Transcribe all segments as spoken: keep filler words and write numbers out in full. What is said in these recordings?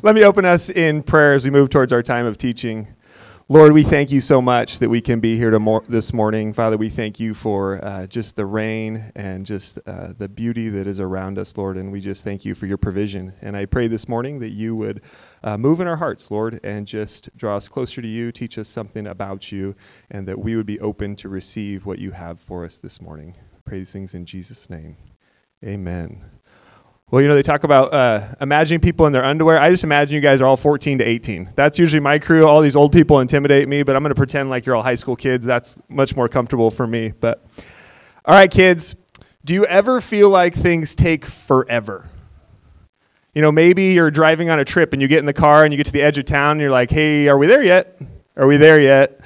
Let me open us in prayer as we move towards our time of teaching. Lord, we thank you so much that we can be here to mor- this morning. Father, we thank you for uh, just the rain and just uh, the beauty that is around us, Lord, and we just thank you for your provision. And I pray this morning that you would uh, move in our hearts, Lord, and just draw us closer to you, teach us something about you, and that we would be open to receive what you have for us this morning. I pray these things in Jesus' name. Amen. Well, you know, they talk about uh, imagining people in their underwear. I just imagine you guys are all fourteen to eighteen. That's usually my crew. All these old people intimidate me, but I'm going to pretend like you're all high school kids. That's much more comfortable for me. But all right, kids, do you ever feel like things take forever? You know, maybe you're driving on a trip and you get in the car and you get to the edge of town and you're like, hey, are we there yet? Are we there yet?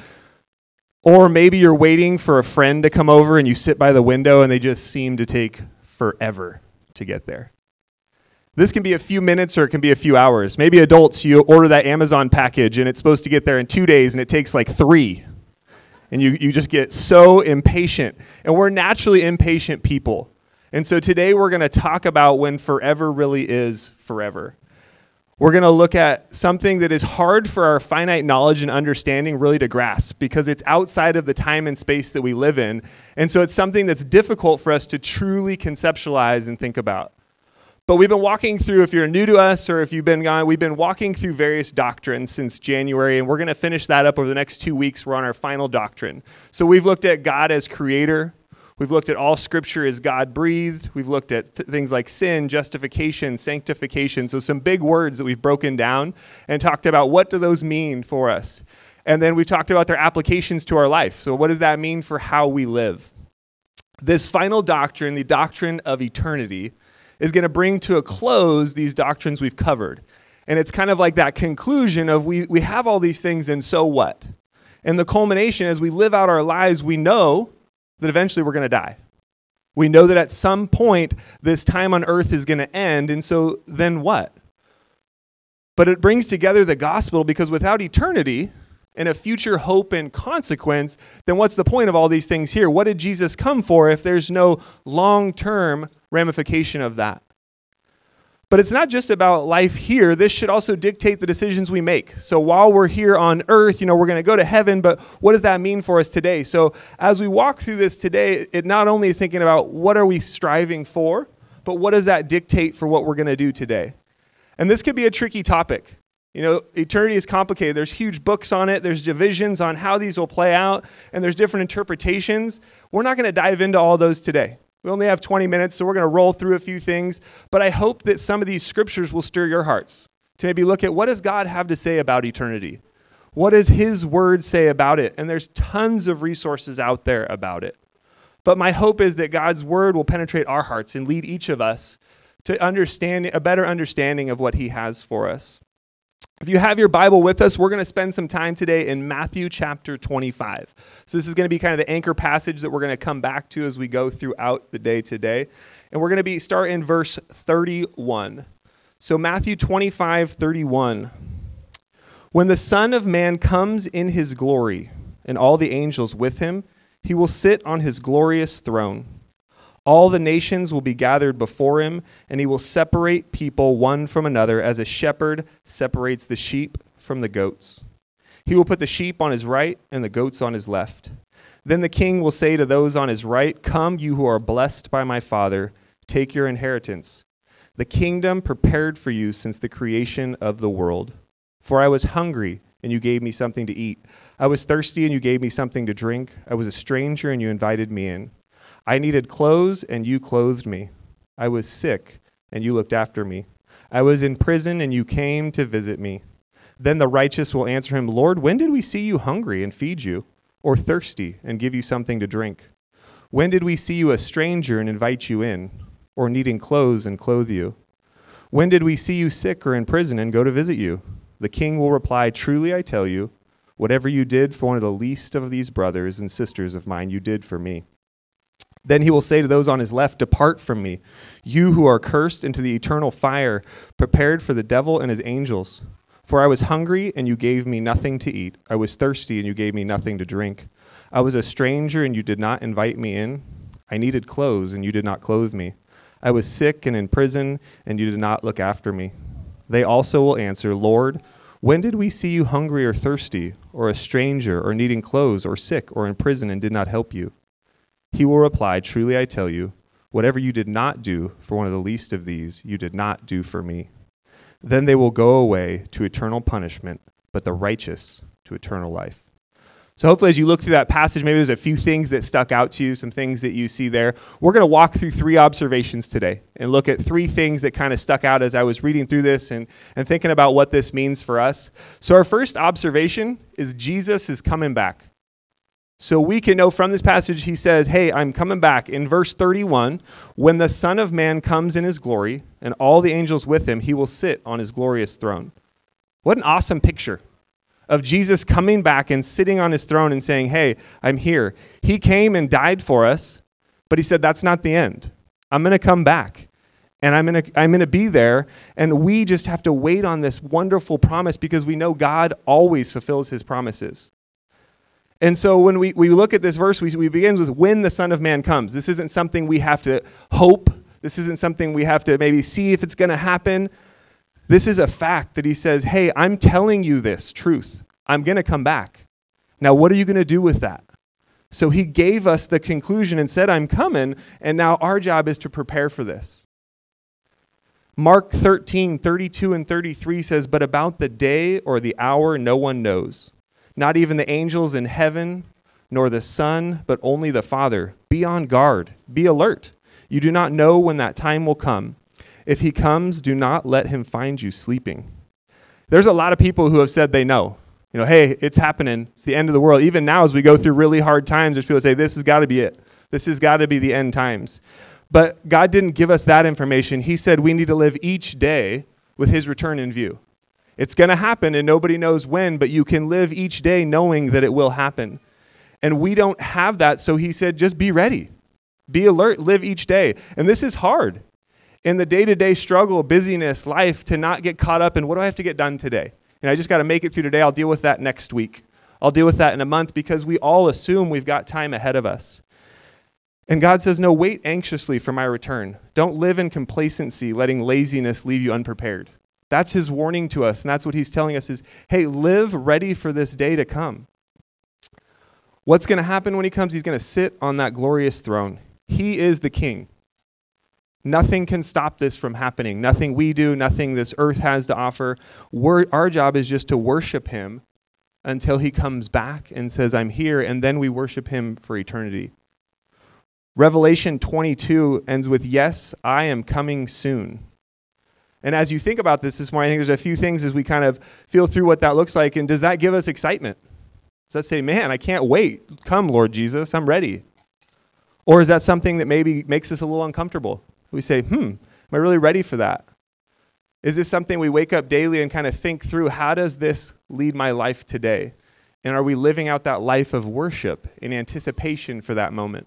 Or maybe you're waiting for a friend to come over and you sit by the window and they just seem to take forever to get there. This can be a few minutes or it can be a few hours. Maybe adults, you order that Amazon package and it's supposed to get there in two days and it takes like three. And you, you just get so impatient. And we're naturally impatient people. And so today we're going to talk about when forever really is forever. We're going to look at something that is hard for our finite knowledge and understanding really to grasp because it's outside of the time and space that we live in. And so it's something that's difficult for us to truly conceptualize and think about. But we've been walking through, if you're new to us or if you've been gone, we've been walking through various doctrines since January, and we're going to finish that up over the next two weeks. We're on our final doctrine. So we've looked at God as creator. We've looked at all scripture as God-breathed. We've looked at th- things like sin, justification, sanctification. So some big words that we've broken down and talked about what do those mean for us. And then we've talked about their applications to our life. So what does that mean for how we live? This final doctrine, the doctrine of eternity, is going to bring to a close these doctrines we've covered. And it's kind of like that conclusion of we, we have all these things and so what? And the culmination, as we live out our lives, we know that eventually we're going to die. We know that at some point this time on earth is going to end, and so then what? But it brings together the gospel because without eternity and a future hope and consequence, then what's the point of all these things here? What did Jesus come for if there's no long-term ramification of that? But it's not just about life here. This should also dictate the decisions we make. So while we're here on earth, you know, we're going to go to heaven, but what does that mean for us today? So as we walk through this today, it not only is thinking about what are we striving for, but what does that dictate for what we're going to do today? And this could be a tricky topic. You know, eternity is complicated. There's huge books on it. There's divisions on how these will play out, and there's different interpretations. We're not going to dive into all those today. We only have twenty minutes, so we're going to roll through a few things. But I hope that some of these scriptures will stir your hearts to maybe look at what does God have to say about eternity? What does his word say about it? And there's tons of resources out there about it. But my hope is that God's word will penetrate our hearts and lead each of us to understand a better understanding of what he has for us. If you have your Bible with us, we're going to spend some time today in Matthew chapter twenty-five. So this is going to be kind of the anchor passage that we're going to come back to as we go throughout the day today. And we're going to be start in verse thirty-one. So Matthew twenty-five, thirty-one. When the Son of Man comes in his glory and all the angels with him, he will sit on his glorious throne. All the nations will be gathered before him, and he will separate people one from another as a shepherd separates the sheep from the goats. He will put the sheep on his right and the goats on his left. Then the king will say to those on his right, "Come, you who are blessed by my Father, take your inheritance, the kingdom prepared for you since the creation of the world. For I was hungry, and you gave me something to eat. I was thirsty, and you gave me something to drink. I was a stranger, and you invited me in. I needed clothes, and you clothed me. I was sick, and you looked after me. I was in prison, and you came to visit me." Then the righteous will answer him, "Lord, when did we see you hungry and feed you, or thirsty and give you something to drink? When did we see you a stranger and invite you in, or needing clothes and clothe you? When did we see you sick or in prison and go to visit you?" The king will reply, "Truly I tell you, whatever you did for one of the least of these brothers and sisters of mine, you did for me." Then he will say to those on his left, "Depart from me, you who are cursed, into the eternal fire, prepared for the devil and his angels. For I was hungry, and you gave me nothing to eat. I was thirsty, and you gave me nothing to drink. I was a stranger, and you did not invite me in. I needed clothes, and you did not clothe me. I was sick and in prison, and you did not look after me." They also will answer, Lord, when did we see you hungry or thirsty, or a stranger, or needing clothes, or sick, or in prison, and did not help you? He will reply, truly I tell you, whatever you did not do for one of the least of these, you did not do for me. Then they will go away to eternal punishment, but the righteous to eternal life. So hopefully as you look through that passage, maybe there's a few things that stuck out to you, some things that you see there. We're going to walk through three observations today and look at three things that kind of stuck out as I was reading through this and, and thinking about what this means for us. So our first observation is Jesus is coming back. So we can know from this passage, he says, hey, I'm coming back. In verse thirty-one, when the Son of Man comes in his glory and all the angels with him, he will sit on his glorious throne. What an awesome picture of Jesus coming back and sitting on his throne and saying, hey, I'm here. He came and died for us, but he said, that's not the end. I'm going to come back, and I'm going to I'm going to be there, and we just have to wait on this wonderful promise because we know God always fulfills his promises. And so when we, we look at this verse, we, we begins with when the Son of Man comes. This isn't something we have to hope. This isn't something we have to maybe see if it's going to happen. This is a fact that he says, hey, I'm telling you this truth. I'm going to come back. Now, what are you going to do with that? So he gave us the conclusion and said, I'm coming, and now our job is to prepare for this. Mark thirteen, thirty-two and thirty-three says, but about the day or the hour no one knows, not even the angels in heaven, nor the Son, but only the Father. Be on guard. Be alert. You do not know when that time will come. If he comes, do not let him find you sleeping. There's a lot of people who have said they know. You know, hey, it's happening. It's the end of the world. Even now as we go through really hard times, there's people who say, this has got to be it. This has got to be the end times. But God didn't give us that information. He said we need to live each day with his return in view. It's going to happen and nobody knows when, but you can live each day knowing that it will happen. And we don't have that, so he said, just be ready. Be alert, live each day. And this is hard. In the day-to-day struggle, busyness, life, to not get caught up in what do I have to get done today? And I just got to make it through today. I'll deal with that next week. I'll deal with that in a month because we all assume we've got time ahead of us. And God says, no, wait anxiously for my return. Don't live in complacency, letting laziness leave you unprepared. That's his warning to us, and that's what he's telling us is, hey, live ready for this day to come. What's going to happen when he comes? He's going to sit on that glorious throne. He is the king. Nothing can stop this from happening. Nothing we do, nothing this earth has to offer. We're, our job is just to worship him until he comes back and says, I'm here, and then we worship him for eternity. Revelation twenty-two ends with, yes, I am coming soon. And as you think about this this morning, I think there's a few things as we kind of feel through what that looks like. And does that give us excitement? Does that say, man, I can't wait. Come, Lord Jesus, I'm ready. Or is that something that maybe makes us a little uncomfortable? We say, hmm, am I really ready for that? Is this something we wake up daily and kind of think through, how does this lead my life today? And are we living out that life of worship in anticipation for that moment?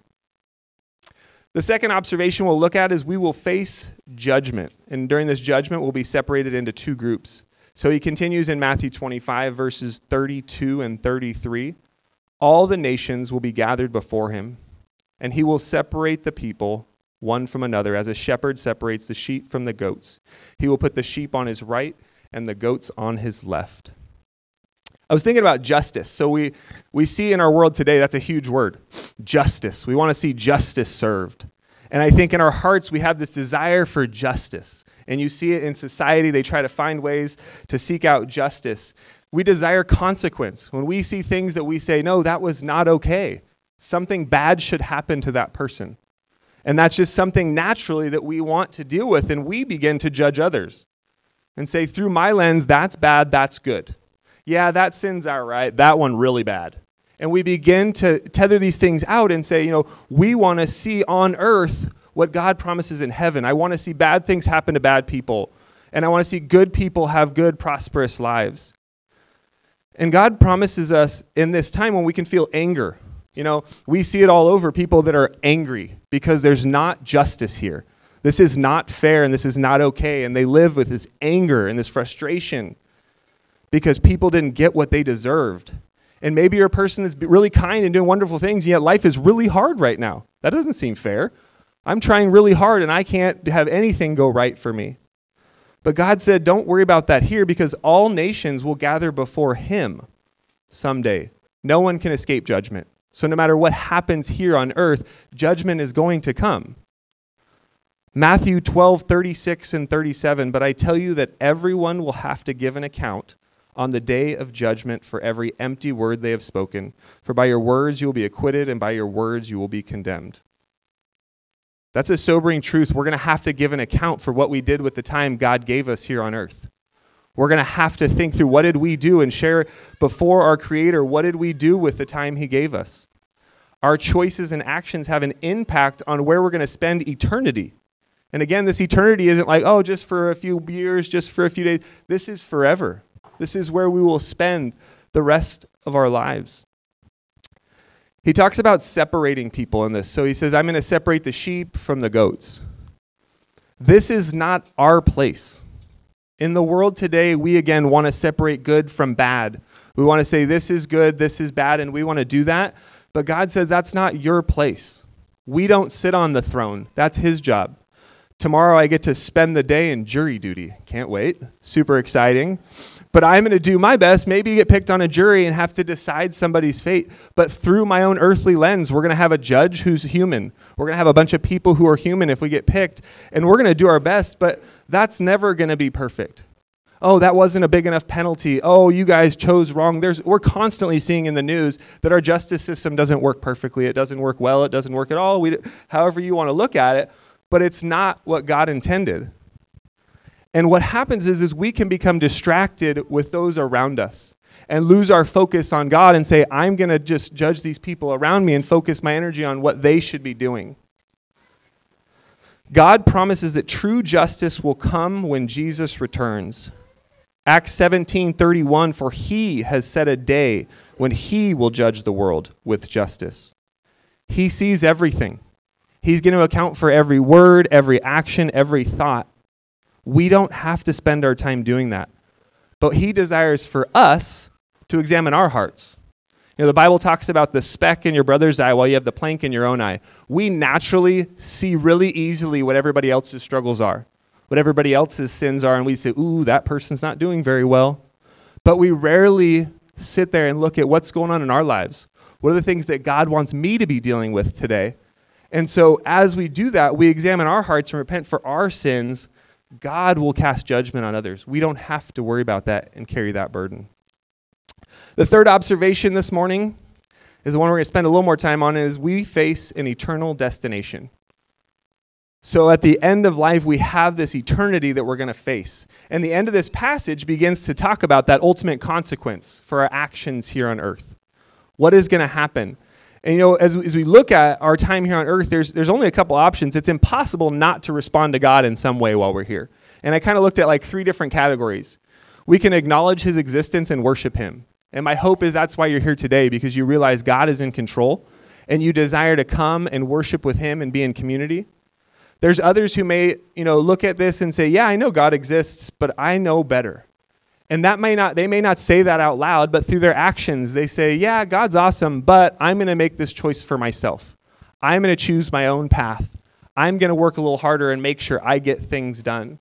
The second observation we'll look at is we will face judgment. And during this judgment, we'll be separated into two groups. So he continues in Matthew twenty-five, verses thirty-two and thirty-three. All the nations will be gathered before him, and he will separate the people one from another, as a shepherd separates the sheep from the goats. He will put the sheep on his right and the goats on his left. I was thinking about justice. So we, we see in our world today, that's a huge word, justice. We want to see justice served. And I think in our hearts, we have this desire for justice. And you see it in society. They try to find ways to seek out justice. We desire consequence. When we see things that we say, no, that was not okay. Something bad should happen to that person. And that's just something naturally that we want to deal with. And we begin to judge others and say, through my lens, that's bad, that's good. Yeah, that sin's all right. That one really bad. And we begin to tether these things out and say, you know, we want to see on earth what God promises in heaven. I want to see bad things happen to bad people. And I want to see good people have good, prosperous lives. And God promises us in this time when we can feel anger. You know, we see it all over, people that are angry because there's not justice here. This is not fair and this is not okay. And they live with this anger and this frustration because people didn't get what they deserved. And maybe you're a person that's really kind and doing wonderful things, and yet life is really hard right now. That doesn't seem fair. I'm trying really hard, and I can't have anything go right for me. But God said, don't worry about that here because all nations will gather before him someday. No one can escape judgment. So no matter what happens here on earth, judgment is going to come. Matthew twelve, thirty-six and thirty-seven, but I tell you that everyone will have to give an account on the day of judgment for every empty word they have spoken. For by your words you will be acquitted, and by your words you will be condemned. That's a sobering truth. We're going to have to give an account for what we did with the time God gave us here on earth. We're going to have to think through what did we do and share before our Creator, what did we do with the time he gave us? Our choices and actions have an impact on where we're going to spend eternity. And again, this eternity isn't like, oh, just for a few years, just for a few days. This is forever. This is where we will spend the rest of our lives. He talks about separating people in this. So he says, I'm going to separate the sheep from the goats. This is not our place. In the world today, we again want to separate good from bad. We want to say this is good, this is bad, and we want to do that. But God says that's not your place. We don't sit on the throne. That's his job. Tomorrow I get to spend the day in jury duty. Can't wait. Super exciting. But I'm going to do my best, maybe get picked on a jury and have to decide somebody's fate. But through my own earthly lens, we're going to have a judge who's human. We're going to have a bunch of people who are human if we get picked. And we're going to do our best, but that's never going to be perfect. Oh, that wasn't a big enough penalty. Oh, you guys chose wrong. There's, we're constantly seeing in the news that our justice system doesn't work perfectly. It doesn't work well. It doesn't work at all. We, however you want to look at it. But it's not what God intended. And what happens is, is we can become distracted with those around us and lose our focus on God and say, I'm going to just judge these people around me and focus my energy on what they should be doing. God promises that true justice will come when Jesus returns. Acts seventeen thirty-one, for he has set a day when he will judge the world with justice. He sees everything. He's going to account for every word, every action, every thought. We don't have to spend our time doing that. But he desires for us to examine our hearts. You know, the Bible talks about the speck in your brother's eye while you have the plank in your own eye. We naturally see really easily what everybody else's struggles are, what everybody else's sins are, and we say, ooh, that person's not doing very well. But we rarely sit there and look at what's going on in our lives. What are the things that God wants me to be dealing with today? And so as we do that, we examine our hearts and repent for our sins. God will cast judgment on others. We don't have to worry about that and carry that burden. The third observation this morning is the one we're going to spend a little more time on, is we face an eternal destination. So at the end of life, we have this eternity that we're going to face. And the end of this passage begins to talk about that ultimate consequence for our actions here on earth. What is going to happen? And, you know, as, as we look at our time here on earth, there's there's only a couple options. It's impossible not to respond to God in some way while we're here. And I kind of looked at like three different categories. We can acknowledge his existence and worship him. And my hope is that's why you're here today, because you realize God is in control and you desire to come and worship with him and be in community. There's others who may, you know, look at this and say, yeah, I know God exists, but I know better. And that may not, they may not say that out loud, but through their actions, they say, yeah, God's awesome, but I'm going to make this choice for myself. I'm going to choose my own path. I'm going to work a little harder and make sure I get things done.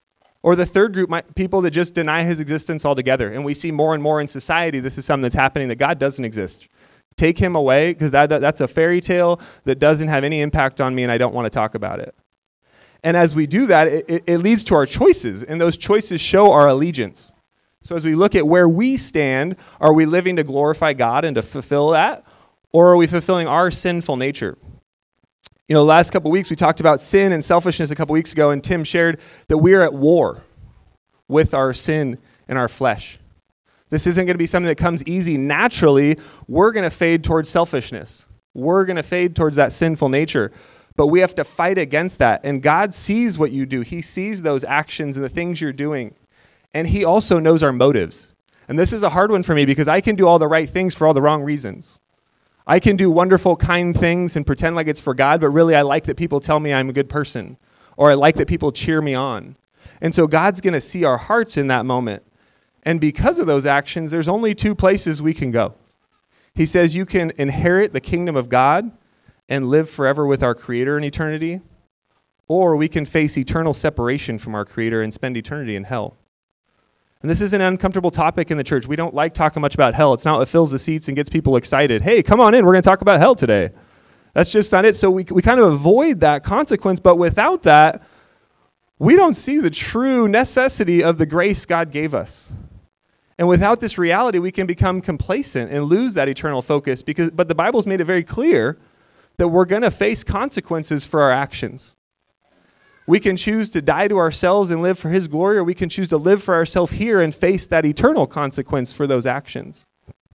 Or the third group, might, people that just deny his existence altogether. And we see more and more in society, this is something that's happening, that God doesn't exist. Take him away, because that, that's a fairy tale that doesn't have any impact on me, and I don't want to talk about it. And as we do that, it, it leads to our choices, and those choices show our allegiance. So as we look at where we stand, are we living to glorify God and to fulfill that? Or are we fulfilling our sinful nature? You know, the last couple of weeks we talked about sin and selfishness a couple weeks ago, and Tim shared that we're at war with our sin and our flesh. This isn't going to be something that comes easy. Naturally, we're going to fade towards selfishness. We're going to fade towards that sinful nature. But we have to fight against that. And God sees what you do. He sees those actions and the things you're doing. And he also knows our motives. And this is a hard one for me because I can do all the right things for all the wrong reasons. I can do wonderful, kind things and pretend like it's for God, but really I like that people tell me I'm a good person, or I like that people cheer me on. And so God's going to see our hearts in that moment. And because of those actions, there's only two places we can go. He says you can inherit the kingdom of God and live forever with our Creator in eternity, or we can face eternal separation from our Creator and spend eternity in hell. And this is an uncomfortable topic in the church. We don't like talking much about hell. It's not what fills the seats and gets people excited. Hey, come on in. We're going to talk about hell today. That's just not it. So we we kind of avoid that consequence. But without that, we don't see the true necessity of the grace God gave us. And without this reality, we can become complacent and lose that eternal focus. Because, but the Bible's made it very clear that we're going to face consequences for our actions. We can choose to die to ourselves and live for His glory, or we can choose to live for ourselves here and face that eternal consequence for those actions.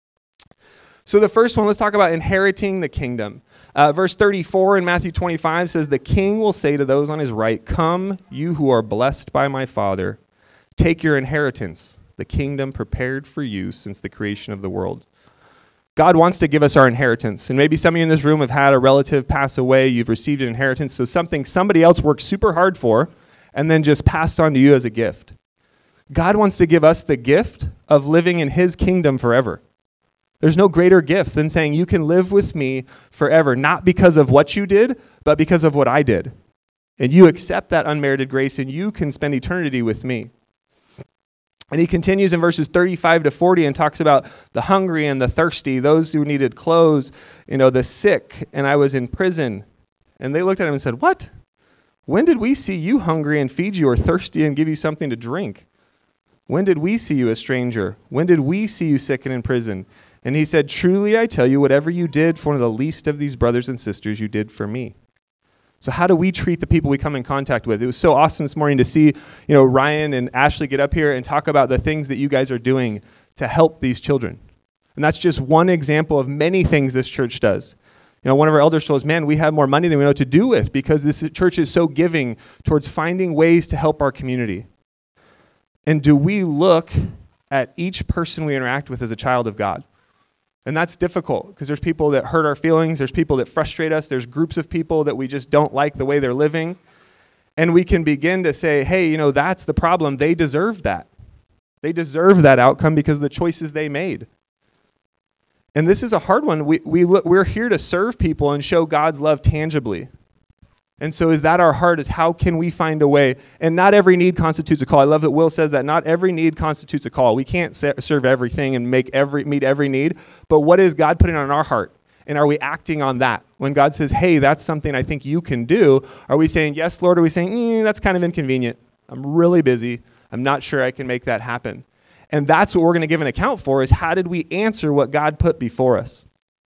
So the first one, let's talk about inheriting the kingdom. Uh, verse thirty-four in Matthew twenty-five says, "The king will say to those on his right, 'Come, you who are blessed by my Father, take your inheritance, the kingdom prepared for you since the creation of the world.'" God wants to give us our inheritance. And maybe some of you in this room have had a relative pass away. You've received an inheritance. So something somebody else worked super hard for and then just passed on to you as a gift. God wants to give us the gift of living in His kingdom forever. There's no greater gift than saying you can live with me forever, not because of what you did, but because of what I did. And you accept that unmerited grace and you can spend eternity with me. And he continues in verses thirty-five to forty and talks about the hungry and the thirsty, those who needed clothes, you know, the sick, and I was in prison. And they looked at him and said, "What? When did we see you hungry and feed you, or thirsty and give you something to drink? When did we see you a stranger? When did we see you sick and in prison?" And he said, "Truly I tell you, whatever you did for one of the least of these brothers and sisters, you did for me." So how do we treat the people we come in contact with? It was so awesome this morning to see, you know, Ryan and Ashley get up here and talk about the things that you guys are doing to help these children. And that's just one example of many things this church does. You know, one of our elders told us, man, we have more money than we know what to do with because this church is so giving towards finding ways to help our community. And do we look at each person we interact with as a child of God? And that's difficult because there's people that hurt our feelings. There's people that frustrate us. There's groups of people that we just don't like the way they're living. And we can begin to say, hey, you know, that's the problem. They deserve that. They deserve that outcome because of the choices they made. And this is a hard one. We, we look, we're here to serve people and show God's love tangibly. And so is that our heart, is how can we find a way? And not every need constitutes a call. I love that Will says that not every need constitutes a call. We can't serve everything and make every meet every need. But what is God putting on our heart? And are we acting on that? When God says, hey, that's something I think you can do, are we saying, yes, Lord? Or are we saying, mm, that's kind of inconvenient. I'm really busy. I'm not sure I can make that happen. And that's what we're going to give an account for, is how did we answer what God put before us?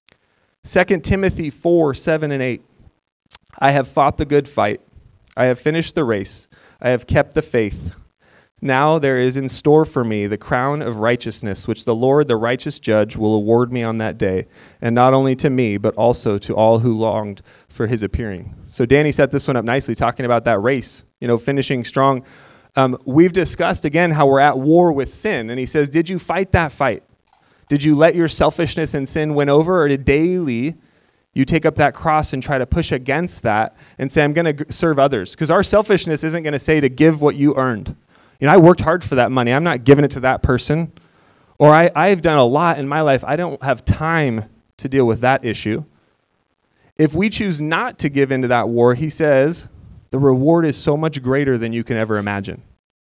Second Timothy four, seven, and eight. "I have fought the good fight. I have finished the race. I have kept the faith. Now there is in store for me the crown of righteousness, which the Lord, the righteous judge, will award me on that day, and not only to me, but also to all who longed for his appearing." So Danny set this one up nicely, talking about that race, you know, finishing strong. Um, we've discussed, again, how we're at war with sin. And he says, did you fight that fight? Did you let your selfishness and sin win over, or did daily you take up that cross and try to push against that and say, I'm going to serve others? Because our selfishness isn't going to say to give what you earned. You know, I worked hard for that money. I'm not giving it to that person. Or I, I've done a lot in my life. I don't have time to deal with that issue. If we choose not to give into that war, he says, the reward is so much greater than you can ever imagine.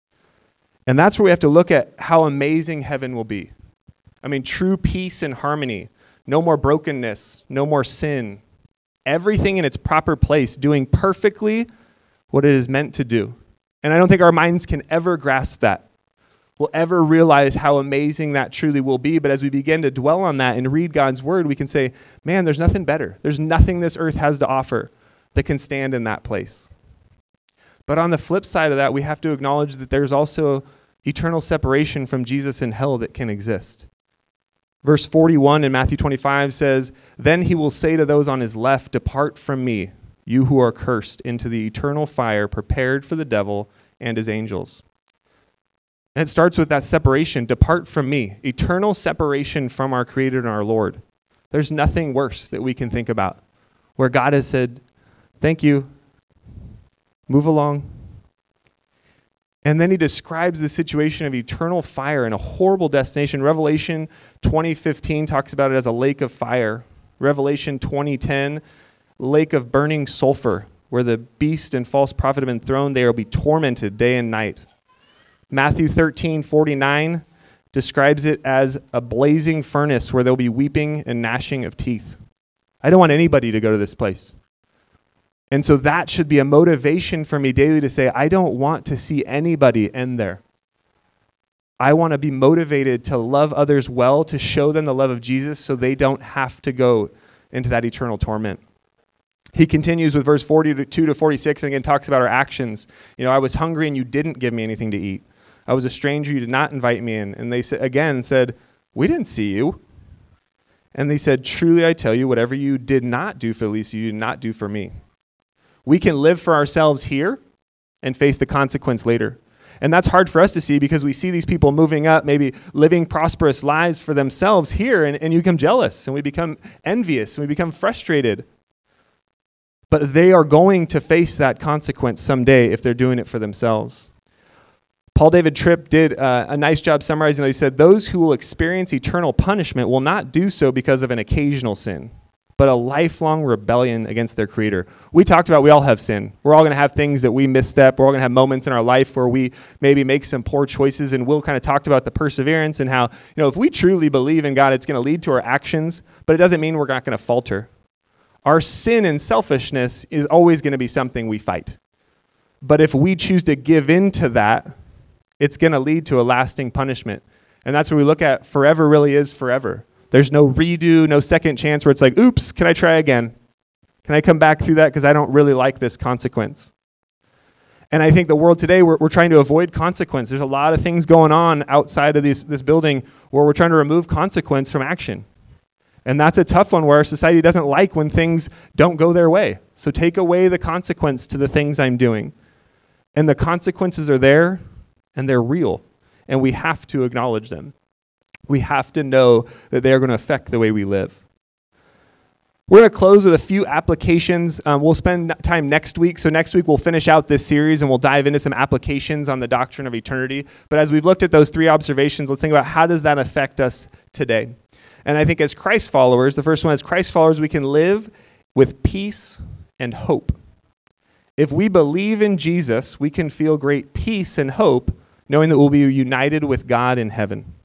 And that's where we have to look at how amazing heaven will be. I mean, true peace and harmony. No more brokenness, no more sin. Everything in its proper place, doing perfectly what it is meant to do. And I don't think our minds can ever grasp that. We'll ever realize how amazing that truly will be. But as we begin to dwell on that and read God's word, we can say, man, there's nothing better. There's nothing this earth has to offer that can stand in that place. But on the flip side of that, we have to acknowledge that there's also eternal separation from Jesus in hell that can exist. Verse forty-one in Matthew twenty-five says, then he will say to those on his left, depart from me, you who are cursed, into the eternal fire prepared for the devil and his angels. And it starts with that separation. Depart from me. Eternal separation from our Creator and our Lord. There's nothing worse that we can think about, where God has said, thank you, move along. And then he describes the situation of eternal fire and a horrible destination. Revelation twenty fifteen talks about it as a lake of fire. Revelation twenty ten, lake of burning sulfur, where the beast and false prophet have been thrown, they will be tormented day and night. Matthew thirteen forty-nine describes it as a blazing furnace where there'll be weeping and gnashing of teeth. I don't want anybody to go to this place. And so that should be a motivation for me daily to say, I don't want to see anybody end there. I want to be motivated to love others well, to show them the love of Jesus so they don't have to go into that eternal torment. He continues with verse forty-two to forty-six and again talks about our actions. You know, I was hungry and you didn't give me anything to eat. I was a stranger, you did not invite me in. And they sa- again said, we didn't see you. And they said, truly I tell you, whatever you did not do for the least, you did not do for me. We can live for ourselves here and face the consequence later. And that's hard for us to see because we see these people moving up, maybe living prosperous lives for themselves here, and, and you become jealous, and we become envious, and we become frustrated. But they are going to face that consequence someday if they're doing it for themselves. Paul David Tripp did uh, a nice job summarizing that. He said, those who will experience eternal punishment will not do so because of an occasional sin, but a lifelong rebellion against their Creator. We talked about we all have sin. We're all going to have things that we misstep. We're all going to have moments in our life where we maybe make some poor choices, and Will kind of talked about the perseverance and how, you know, if we truly believe in God, it's going to lead to our actions, but it doesn't mean we're not going to falter. Our sin and selfishness is always going to be something we fight. But if we choose to give in to that, it's going to lead to a lasting punishment. And that's where we look at forever really is forever. There's no redo, no second chance where it's like, oops, can I try again? Can I come back through that because I don't really like this consequence? And I think the world today, we're, we're trying to avoid consequence. There's a lot of things going on outside of this, this building where we're trying to remove consequence from action. And that's a tough one where our society doesn't like when things don't go their way. So take away the consequence to the things I'm doing. And the consequences are there, and they're real. And we have to acknowledge them. We have to know that they are going to affect the way we live. We're going to close with a few applications. Um, we'll spend time next week. So next week we'll finish out this series and we'll dive into some applications on the doctrine of eternity. But as we've looked at those three observations, let's think about how does that affect us today? And I think as Christ followers, the first one, as Christ followers, we can live with peace and hope. If we believe in Jesus, we can feel great peace and hope, knowing that we'll be united with God in heaven.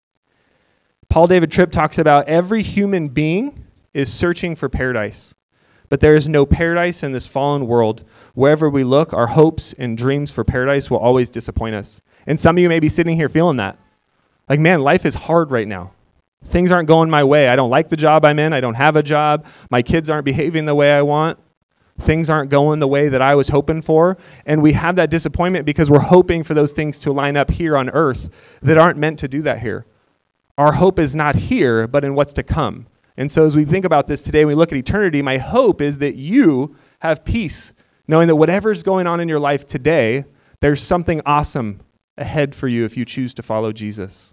Paul David Tripp talks about every human being is searching for paradise, but there is no paradise in this fallen world. Wherever we look, our hopes and dreams for paradise will always disappoint us. And some of you may be sitting here feeling that. Like, man, life is hard right now. Things aren't going my way. I don't like the job I'm in. I don't have a job. My kids aren't behaving the way I want. Things aren't going the way that I was hoping for. And we have that disappointment because we're hoping for those things to line up here on earth that aren't meant to do that here. Our hope is not here, but in what's to come. And so as we think about this today, we look at eternity, my hope is that you have peace, knowing that whatever's going on in your life today, there's something awesome ahead for you if you choose to follow Jesus.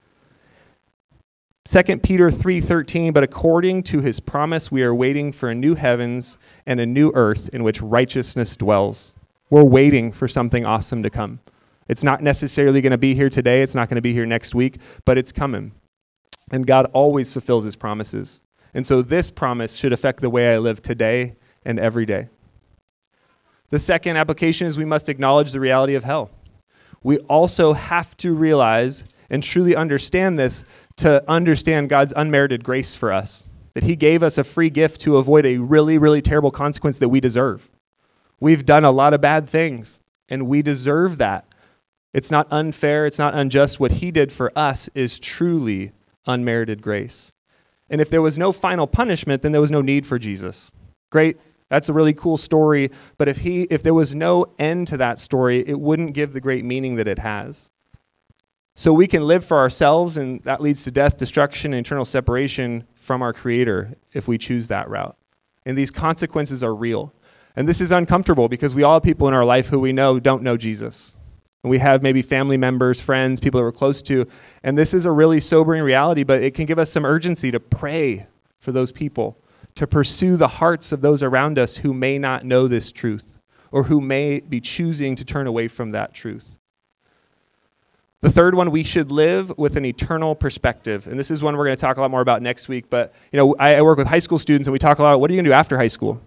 Second Peter three thirteen, but according to his promise, we are waiting for a new heavens and a new earth in which righteousness dwells. We're waiting for something awesome to come. It's not necessarily going to be here today. It's not going to be here next week, but it's coming. And God always fulfills his promises. And so this promise should affect the way I live today and every day. The second application is we must acknowledge the reality of hell. We also have to realize and truly understand this to understand God's unmerited grace for us, that he gave us a free gift to avoid a really, really terrible consequence that we deserve. We've done a lot of bad things, and we deserve that. It's not unfair. It's not unjust. What he did for us is truly unmerited grace. And if there was no final punishment, then there was no need for Jesus. Great. That's a really cool story. But if he, if there was no end to that story, it wouldn't give the great meaning that it has. So we can live for ourselves, and that leads to death, destruction, and eternal separation from our Creator if we choose that route. And these consequences are real. And this is uncomfortable because we all have people in our life who we know don't know Jesus. And we have maybe family members, friends, people that we're close to. And this is a really sobering reality, but it can give us some urgency to pray for those people, to pursue the hearts of those around us who may not know this truth or who may be choosing to turn away from that truth. The third one, we should live with an eternal perspective. And this is one we're going to talk a lot more about next week. But, you know, I, I work with high school students, and we talk a lot about what are you going to do after high school?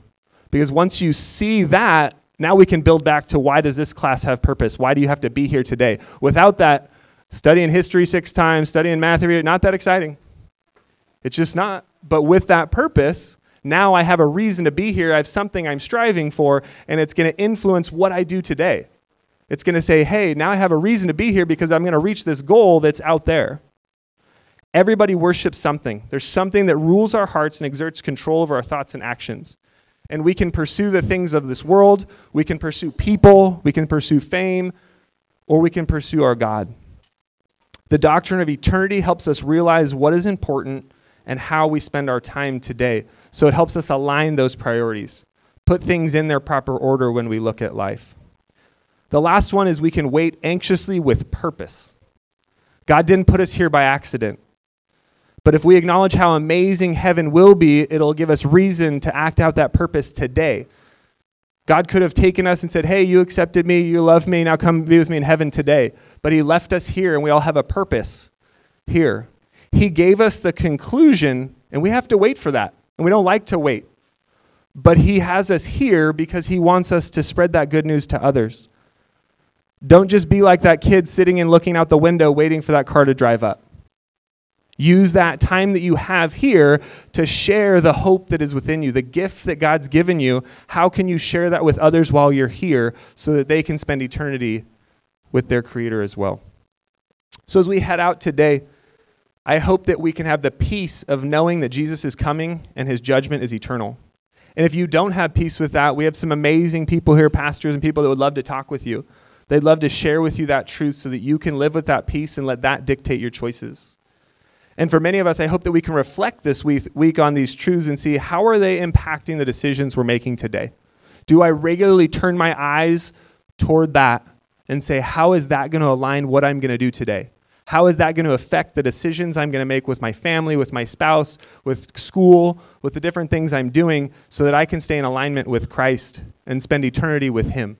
Because once you see that, now we can build back to why does this class have purpose? Why do you have to be here today? Without that, studying history six times, studying math every year, not that exciting. It's just not. But with that purpose, now I have a reason to be here. I have something I'm striving for, and it's going to influence what I do today. It's going to say, hey, now I have a reason to be here because I'm going to reach this goal that's out there. Everybody worships something. There's something that rules our hearts and exerts control over our thoughts and actions. And we can pursue the things of this world. We can pursue people. We can pursue fame. Or we can pursue our God. The doctrine of eternity helps us realize what is important and how we spend our time today. So it helps us align those priorities, put things in their proper order when we look at life. The last one is we can wait anxiously with purpose. God didn't put us here by accident. But if we acknowledge how amazing heaven will be, it'll give us reason to act out that purpose today. God could have taken us and said, hey, you accepted me, you love me, now come be with me in heaven today. But he left us here, and we all have a purpose here. He gave us the conclusion, and we have to wait for that. And we don't like to wait. But he has us here because he wants us to spread that good news to others. Don't just be like that kid sitting and looking out the window waiting for that car to drive up. Use that time that you have here to share the hope that is within you, the gift that God's given you. How can you share that with others while you're here so that they can spend eternity with their Creator as well? So as we head out today, I hope that we can have the peace of knowing that Jesus is coming and his judgment is eternal. And if you don't have peace with that, we have some amazing people here, pastors and people that would love to talk with you. They'd love to share with you that truth so that you can live with that peace and let that dictate your choices. And for many of us, I hope that we can reflect this week, week on these truths and see how are they impacting the decisions we're making today. Do I regularly turn my eyes toward that and say, how is that going to align what I'm going to do today? How is that going to affect the decisions I'm going to make with my family, with my spouse, with school, with the different things I'm doing so that I can stay in alignment with Christ and spend eternity with him?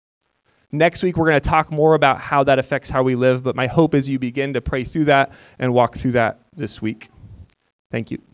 Next week, we're going to talk more about how that affects how we live, but my hope is you begin to pray through that and walk through that this week. Thank you.